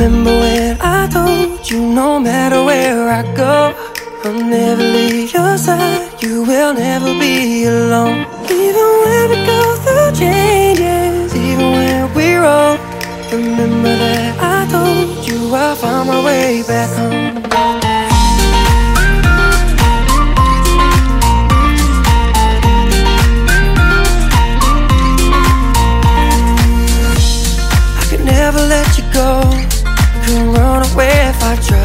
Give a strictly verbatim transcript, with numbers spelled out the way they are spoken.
Remember when I told you no matter where I go, I'll never leave your side, you will never be alone. Even when we go through changes, even when we're old, remember that I told you I'll find my way back home. I could never let you go, couldn't run away if I tried.